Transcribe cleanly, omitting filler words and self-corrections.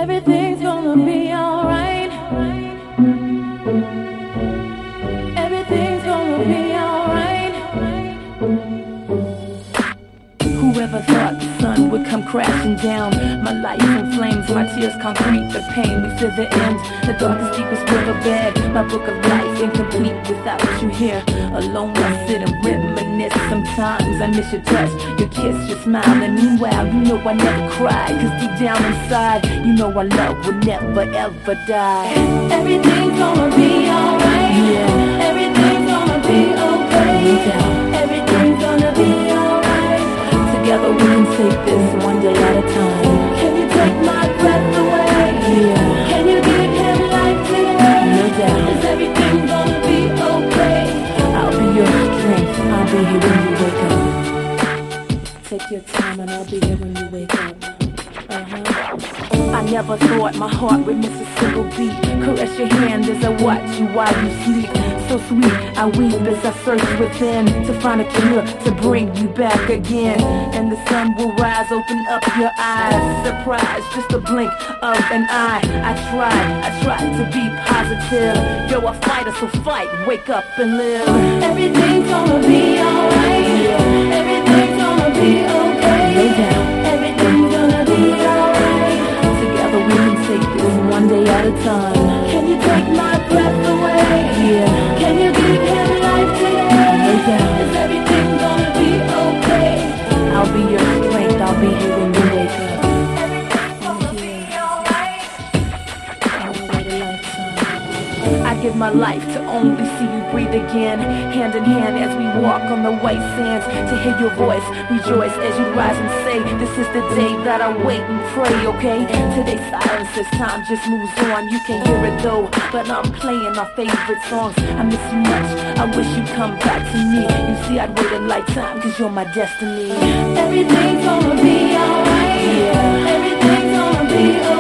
Everything's gonna be alright. Everything's gonna be alright. Whoever thought the sun would come crashing down? My life in flames, my tears concrete, the pain, we feel the end. The darkest, deepest riverbed, my book of life incomplete without you here. Alone I sit and reminisce. Sometimes I miss your touch, your kiss, your smile. And meanwhile, you know I never cry, cause deep down inside, you know our love will never ever die. Everything's gonna be alright. Yeah. Everything's gonna be okay. Yeah. Everything's gonna be alright. Together we can take this one day at a time. Can you take my breath away? Yeah. Can you give him life today? No doubt. Is everything gonna be okay? I'll be your strength. I'll be here when you wake up. Take your time and I'll be here when you wake up. I never thought my heart would miss a single beat. Caress your hand as I watch you while you sleep. So sweet, I weep as I search within to find a cure to bring you back again. And the sun will rise, open up your eyes. Surprise, just a blink of an eye. I tried to be positive. Yo, a fighter, so fight, wake up and live. Everything's gonna be alright. Yeah. Everything's gonna be okay. No doubt. Everything's gonna be alright. Together we can take this one day at a time. Can you take my breath away? Yeah. Can you give him life today? No doubt. Is everything gonna be okay? I'll be your strength, I'll be here when you wake up. Everything's gonna be alright. I give my life to only see you breathe again. Hand in hand as we walk on the white sands. To hear your voice, rejoice as you rise and say, this is the day that I wait and pray, okay? Today's silence as time just moves on. You can hear it though, but I'm playing our favorite songs. I miss you much, I wish you'd come back to me. You see, I'd wait a lifetime, cause you're my destiny. Everything's gonna be alright. Yeah. Everything's gonna be alright.